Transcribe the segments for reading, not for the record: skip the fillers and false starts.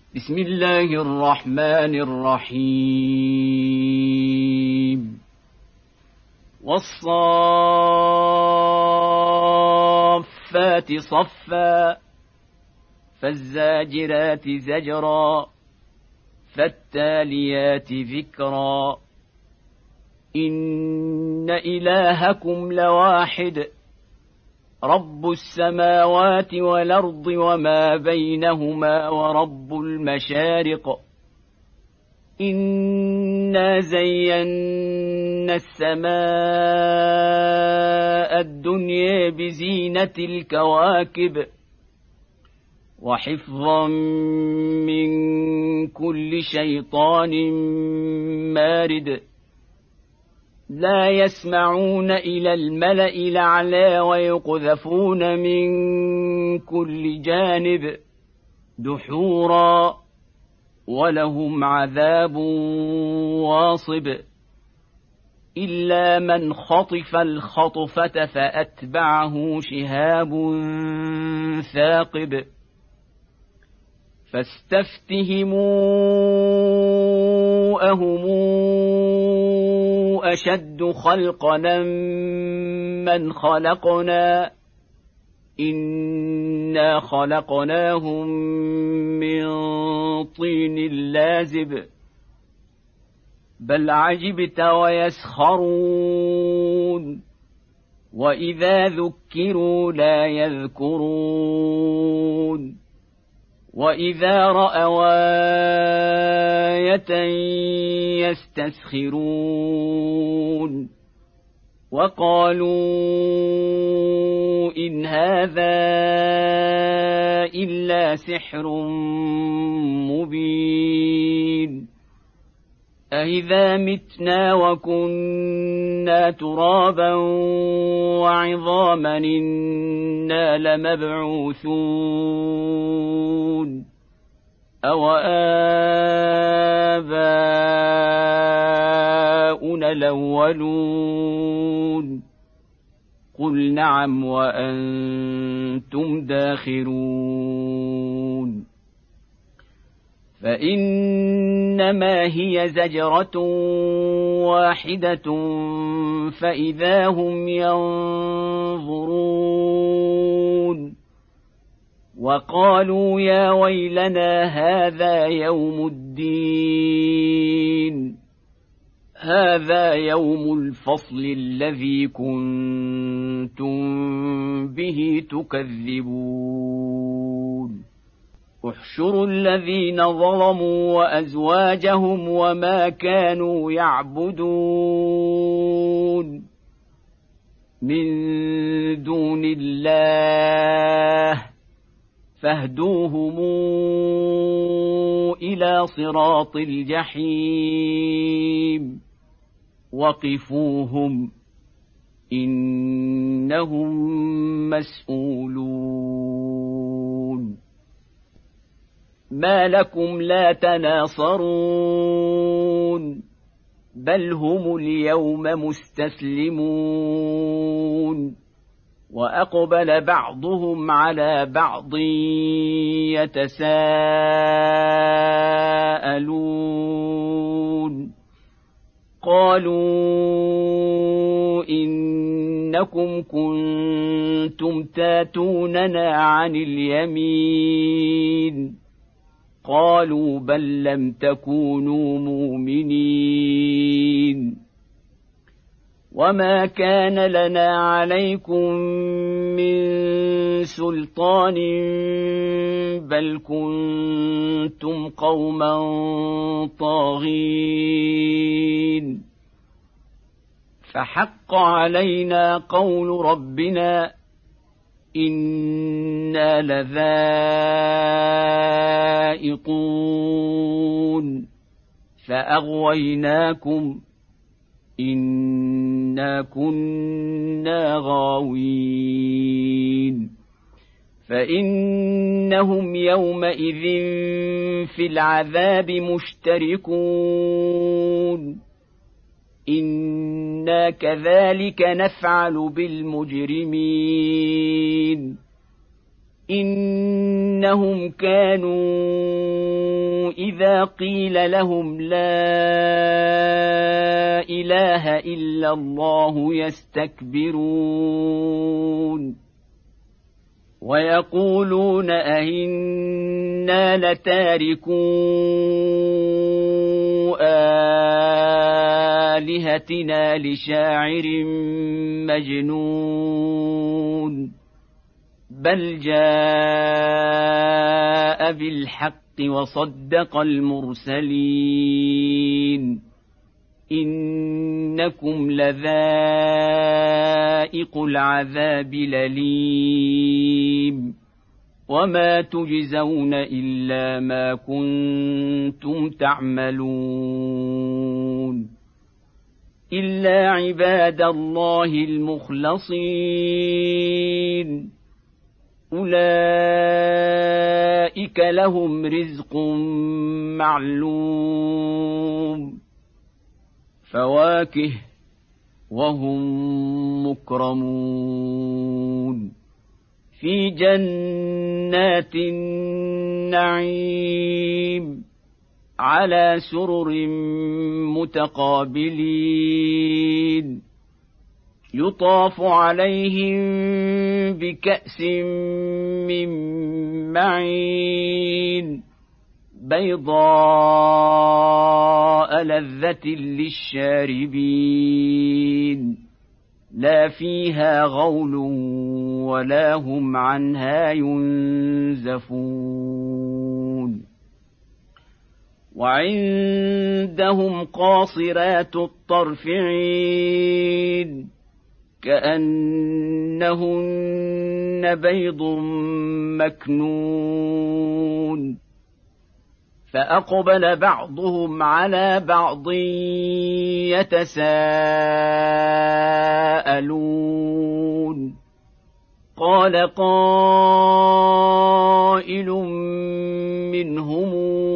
بسم الله الرحمن الرحيم والصافات صفا فالزاجرات زجرا فالتاليات ذكرا إن إلهكم لواحد رب السماوات والأرض وما بينهما ورب المشارق إنا زينا السماء الدنيا بزينة الكواكب وحفظا من كل شيطان مارد لا يسمعون إلى الملأ الأعلى ويقذفون من كل جانب دحورا ولهم عذاب واصب إلا من خطف الخطفة فأتبعه شهاب ثاقب فاستفتهموا أهم أشد خلقنا من خلقنا إنا خلقناهم من طين لازب بل عجبت ويسخرون وإذا ذكروا لا يذكرون وإذا رأوا آية يستسخرون وقالوا إن هذا إلا سحر مبين أإذا متنا وكنا ترابا وعظاما إنا لمبعوثون أو آباؤنا الأولون قل نعم وأنتم داخرون فإنما هي زجرة واحدة فإذا هم ينظرون وقالوا يا ويلنا هذا يوم الدين هذا يوم الفصل الذي كنتم به تكذبون احشروا الذين ظلموا وأزواجهم وما كانوا يعبدون من دون الله فاهدوهم إلى صراط الجحيم وقفوهم إنهم مسؤولون ما لكم لا تناصرون بل هم اليوم مستسلمون وأقبل بعضهم على بعض يتساءلون قالوا إنكم كنتم تاتوننا عن اليمين قالوا بل لم تكونوا مؤمنين وما كان لنا عليكم من سلطان بل كنتم قوما طاغين فحق علينا قول ربنا إنا لذائقون فأغويناكم إنا كنا غاوين فإنهم يومئذ في العذاب مشتركون إنا كذلك نفعل بالمجرمين إنهم كانوا وإذا قيل لهم لا إله إلا الله يستكبرون ويقولون أئنا لتاركو آلهتنا لشاعر مجنون بل جاء بالحق وصدق المرسلين إنكم لذائق العذاب الأليم وما تجزون إلا ما كنتم تعملون إلا عباد الله المخلصين أولئك لهم رزق معلوم فواكه وهم مكرمون في جنات النعيم على سرر متقابلين يطاف عليهم بكأس من معين بيضاء لذة للشاربين لا فيها غول ولا هم عنها ينزفون وعندهم قاصرات الطرف عين كأنهن بيض مكنون فأقبل بعضهم على بعض يتساءلون قال قائل منهم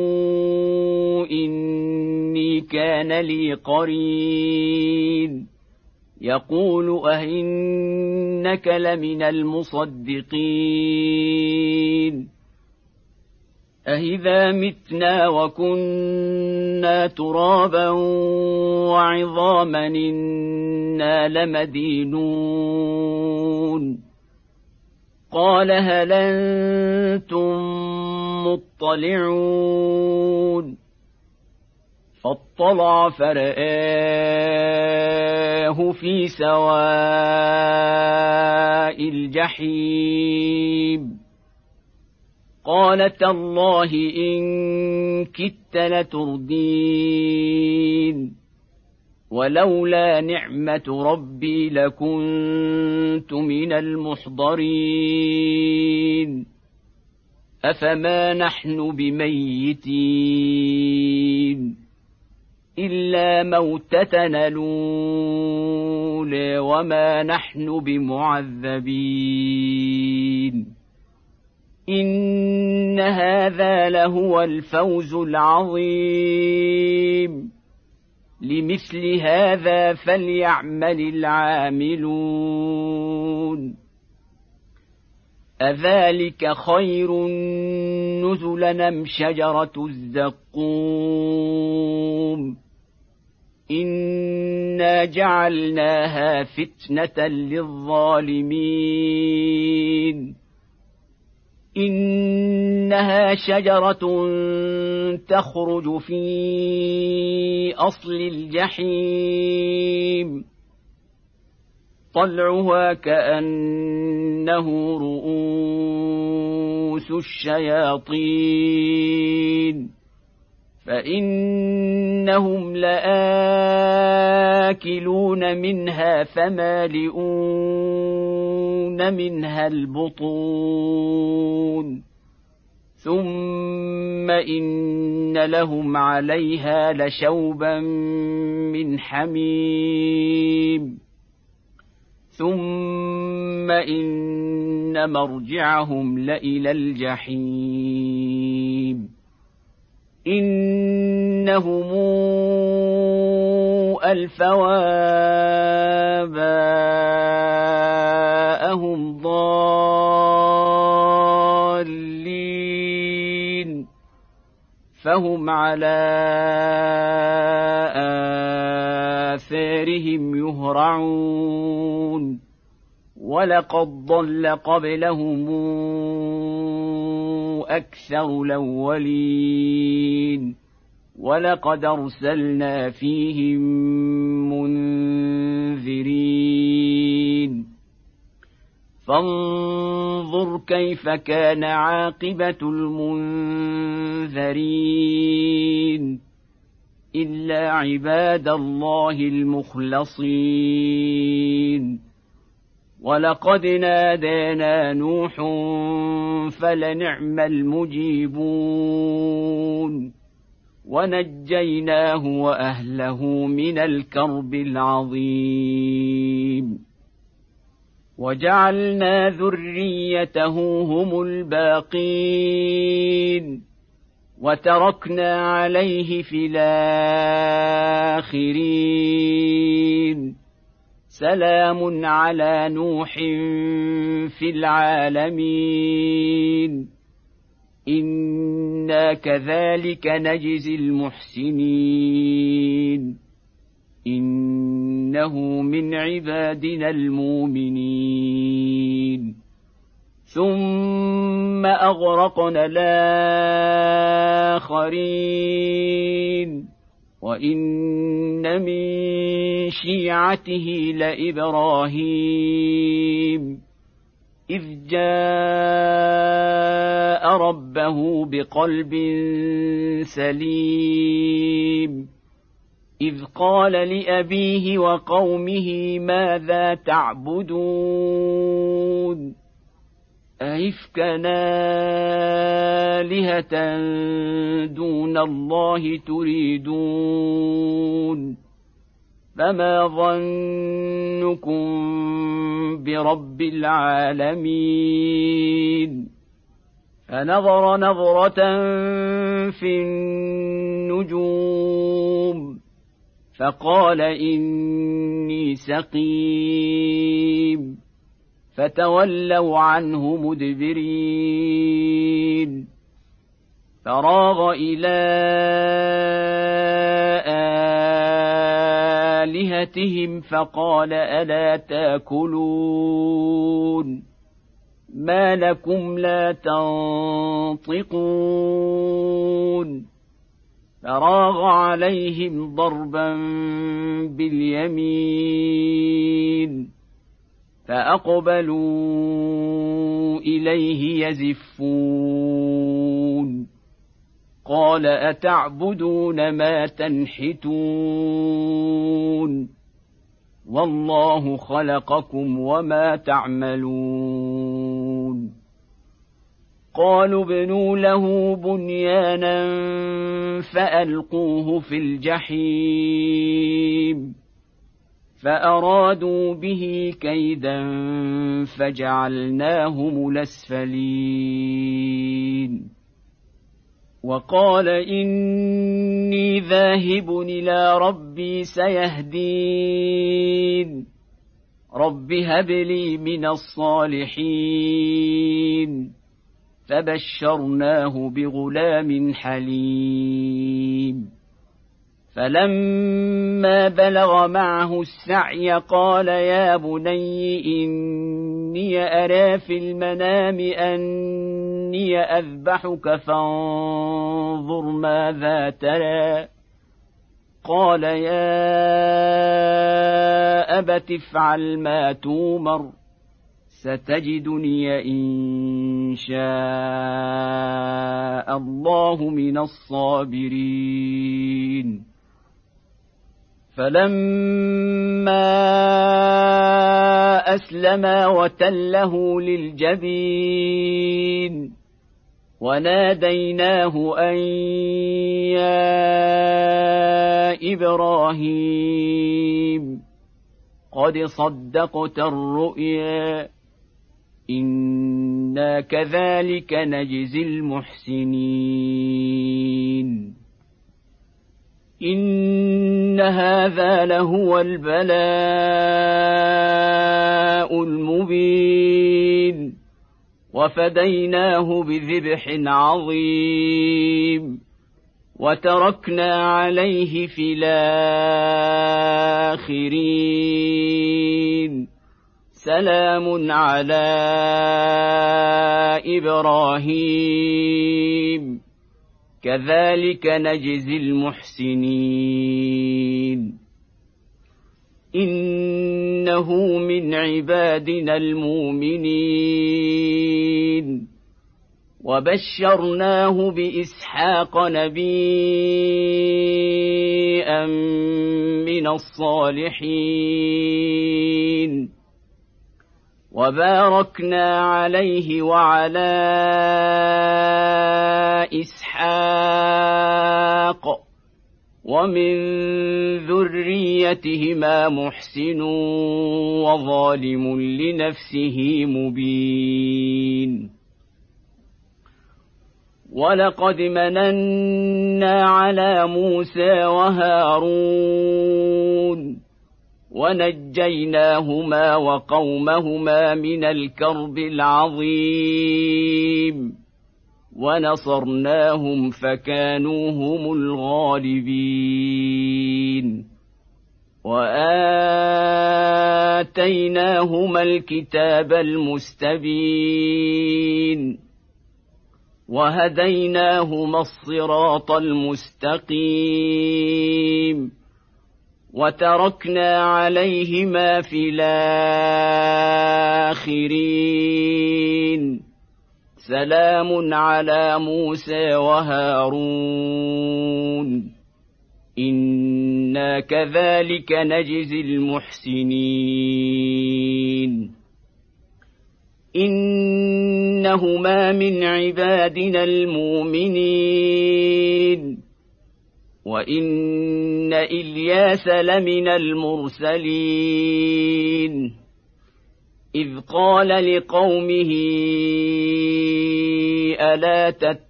إني كان لي قرين يقول أئنك لمن المصدقين أإذا متنا وكنا ترابا وعظاما إنا لمدينون قال هل أنتم مطلعون فاطلع فرآه في سواء الجحيم قال تالله إن كدت لتردين ولولا نعمة ربي لكنت من المحضرين أفما نحن بميتين إلا موتتنا الأولى وما نحن بمعذبين إن هذا لهو الفوز العظيم لمثل هذا فليعمل العاملون أذلك خير نزلا أم شجرة الزقوم إنا جعلناها فتنة للظالمين إنها شجرة تخرج في أصل الجحيم طلعها كأنه رؤوس الشياطين فإنهم لآكلون منها فمالئون منها البطون ثم إن لهم عليها لشوبا من حميم ثم إن مرجعهم لإلى الجحيم إنهم ألفوا آباءهم ضالين فهم على آثارهم يهرعون ولقد ضل قبلهم أكثر الأولين ولقد أرسلنا فيهم منذرين فانظر كيف كان عاقبة المنذرين إلا عباد الله المخلصين ولقد نادانا نوح فلنعم المجيبون ونجيناه وأهله من الكرب العظيم وجعلنا ذريته هم الباقين وتركنا عليه في الآخرين سلام على نوح في العالمين إنا كذلك نجزي المحسنين إنه من عبادنا المؤمنين ثم أغرقنا الآخرين وإن من شيعته لإبراهيم إذ جاء ربه بقلب سليم إذ قال لأبيه وقومه ماذا تعبدون أئفكا آلهة دون الله تريدون فما ظنكم برب العالمين فنظر نظرة في النجوم فقال إني سقيم فتولوا عنه مدبرين فراغ إلى آلهتهم فقال ألا تأكلون ما لكم لا تنطقون فراغ عليهم ضربا باليمين فأقبلوا إليه يزفون قال أتعبدون ما تنحتون والله خلقكم وما تعملون قالوا ابنوا له بنيانا فألقوه في الجحيم فأرادوا به كيدا فجعلناهم الأسفلين وقال إني ذاهب إلى ربي سيهدين رب هب لي من الصالحين فبشرناه بغلام حليم فلما بلغ معه السعي قال يا بني إني أرى في المنام أني أذبحك فانظر ماذا ترى قال يا أبت افعل ما تومر ستجدني إن شاء الله من الصابرين فلما أسلما وتله للجبين وناديناه أن يا إبراهيم قد صدقت الرؤيا إنا كذلك نجزي المحسنين إن هذا لهو البلاء المبين وفديناه بذبح عظيم وتركنا عليه في الآخرين سلام على إبراهيم كذلك نجزي المحسنين إنه من عبادنا المؤمنين وبشرناه بإسحاق نبيا من الصالحين وباركنا عليه وعلى إسحاق ومن ذريتهما محسن وظالم لنفسه مبين ولقد مننا على موسى وهارون ونجيناهما وقومهما من الكرب العظيم ونصرناهم فكانوا هم الغالبين وآتيناهما الكتاب المستبين وهديناهما الصراط المستقيم وتركنا عليهما في الآخرين سلام على موسى وهارون إنا كذلك نجزي المحسنين إنهما من عبادنا المؤمنين وإن إلياس لمن المرسلين إذ قال لقومه ألا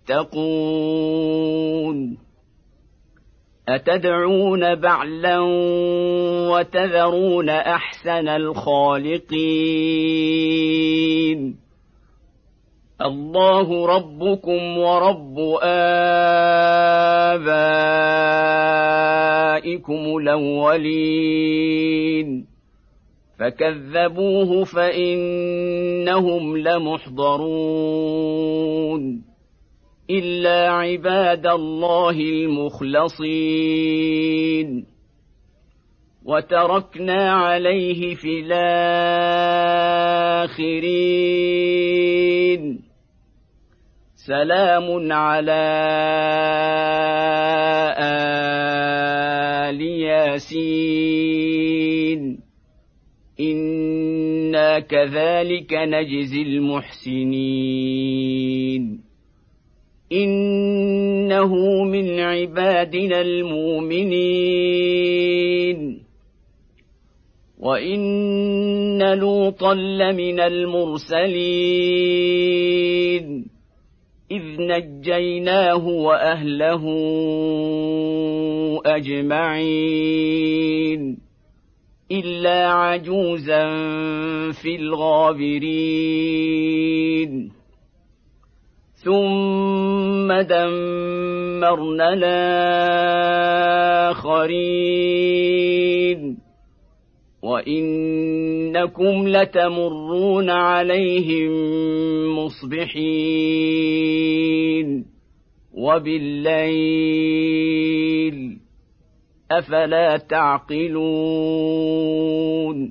تتقون أتدعون بعلا وتذرون أحسن الخالقين الله ربكم ورب آبائكم الأولين فكذبوه فإنهم لمحضرون إلا عباد الله المخلصين وتركنا عليه في الآخرين سلام على آل ياسين إنا كذلك نجزي المحسنين إنه من عبادنا المؤمنين وإن لوطا لمن المرسلين إذ نجيناه وأهله أجمعين إلا عجوزا في الغابرين ثم دمرنا الآخرين وإنكم لتمرون عليهم مصبحين وبالليل أفلا تعقلون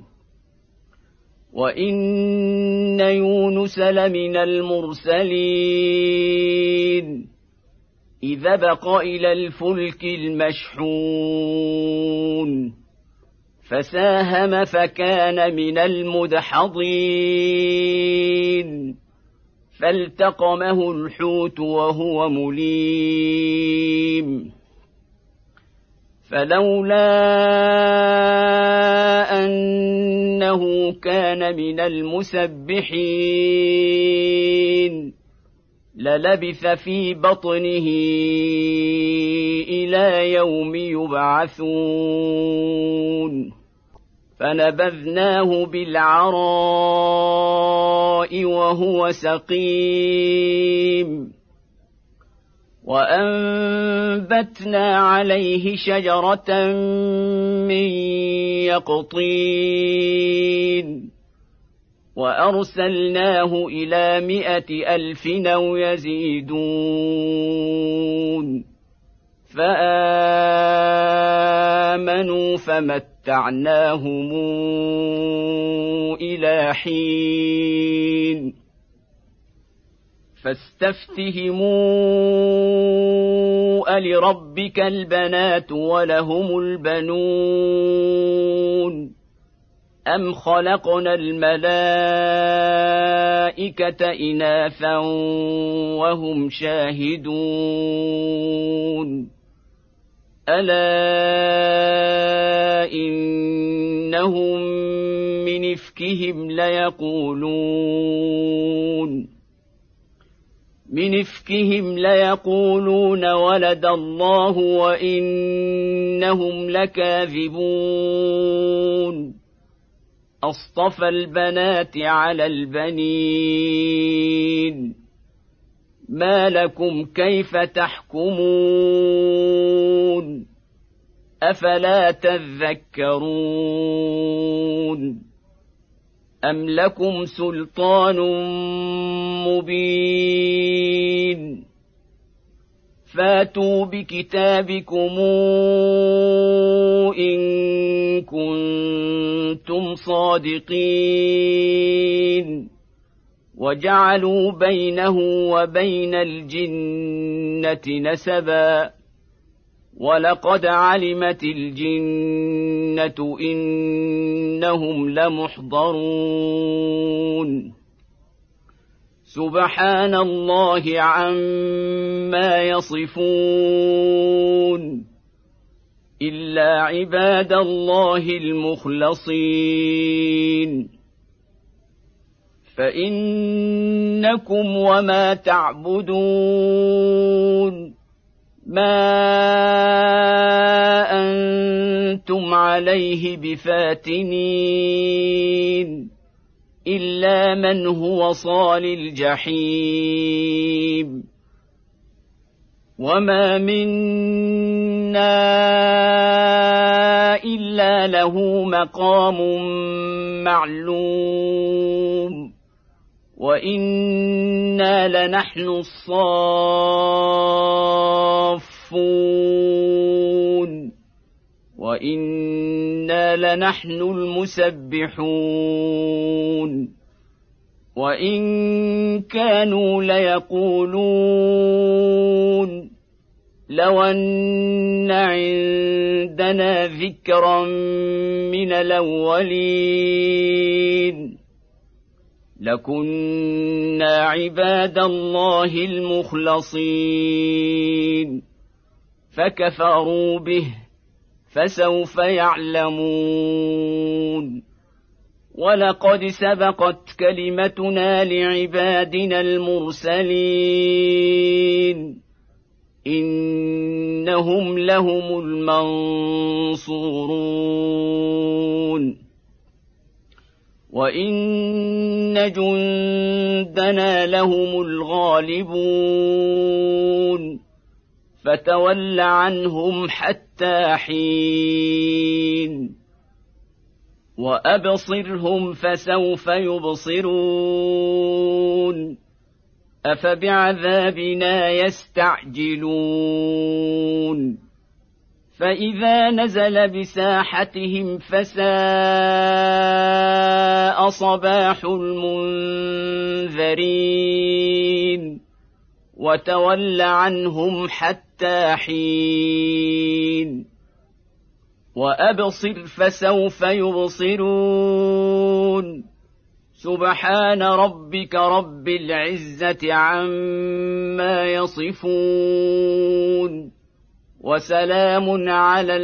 وإن يونس لمن المرسلين إذ أبق إلى الفلك المشحون فساهم فكان من المدحضين فالتقمه الحوت وهو مليم فلولا أنه كان من المسبحين للبث في بطنه إلى يوم يبعثون فنبذناه بالعراء وهو سقيم وأنبتنا عليه شجرة من يقطين وأرسلناه إلى 100,000 أو يزيدون فآمنوا فمتعناهم إلى حين فاستفتهموا ألربك البنات ولهم البنون أم خلقنا الملائكة إناثا وهم شاهدون ألا إنهم من إفكهم ليقولون ولد الله وإنهم لكاذبون أصطفى البنات على البنين ما لكم كيف تحكمون أفلا تذكرون أم لكم سلطان مبين فاتوا بكتابكم إن كنتم صادقين وجعلوا بينه وبين الجنة نسبا ولقد علمت الجنة إنهم لمحضرون سبحان الله عما يصفون إلا عباد الله المخلصين فإنكم وما تعبدون ما أنتم عليه بفاتنين إلا من هو صال الجحيم وما منا إلا له مقام معلوم وإنا لنحن الصافون وإنا لنحن المسبحون وإن كانوا ليقولون لو أن عندنا ذكرا من الأولين لكنا عباد الله المخلصين فكفروا به فسوف يعلمون ولقد سبقت كلمتنا لعبادنا المرسلين إنهم لهم المنصورون وإن جندنا لهم الغالبون فتول عنهم حتى حين وأبصرهم فسوف يبصرون أفبعذابنا يستعجلون فإذا نزل بساحتهم فساء صباح المنذرين وتول عنهم حتى حين وأبصر فسوف يبصرون سبحان ربك رب العزة عما يصفون وسلام على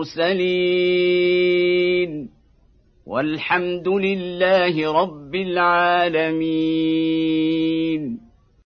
المرسلين والحمد لله رب العالمين.